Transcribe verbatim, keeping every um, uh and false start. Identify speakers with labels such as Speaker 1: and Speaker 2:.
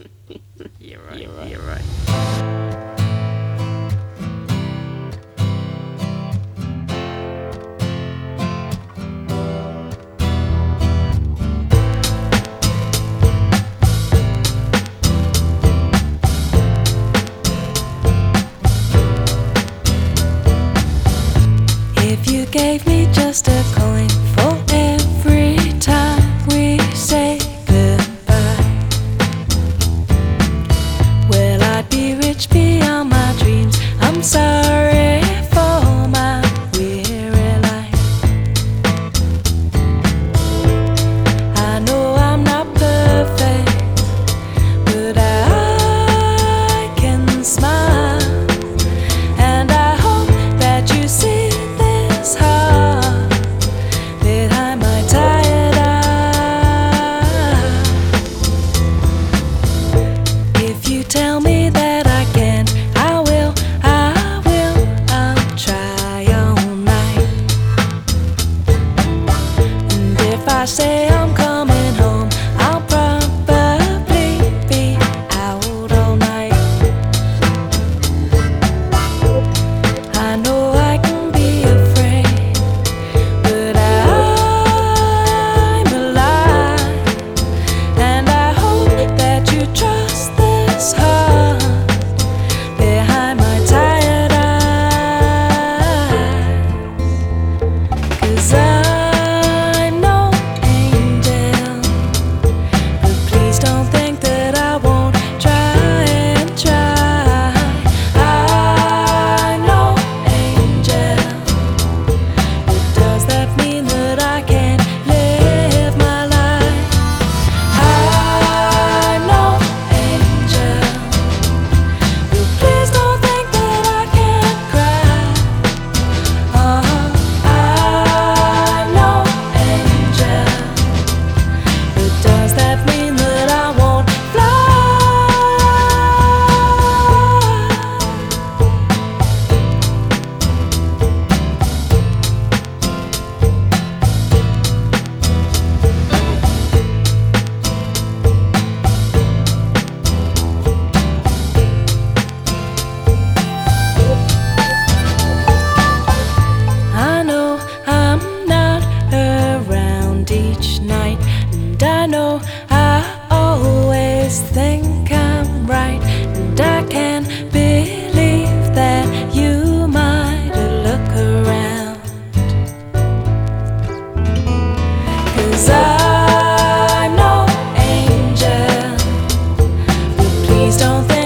Speaker 1: You're right.
Speaker 2: You're right.
Speaker 1: You're right.
Speaker 3: If you gave me just a coin for every time we say goodbye, well, I'd be rich beyond my dreams. I'm sorry for my weary life. I know I'm not perfect, but I can smile, and I hope that you see this heart behind my tired eyes. If you tell me that I can't, I will, I will, I'll try all night. And if I say I'm coming home, I'll probably be out all night. I know I can be afraid, but I'm alive, and I hope that you trust this heart behind my tired eyes. 'Cause I'm no angel, but please don't think that I won't try and try. I'm no angel, but does that mean that I can't live my life? I'm no angel, but please don't think that I can't cry. Uh-huh. I'm no angel, but does that mean that I won't fly? I know I'm not around each night, and I know I always think I'm right, and I can't believe that you might look around. 'Cause I'm no angel, but please don't think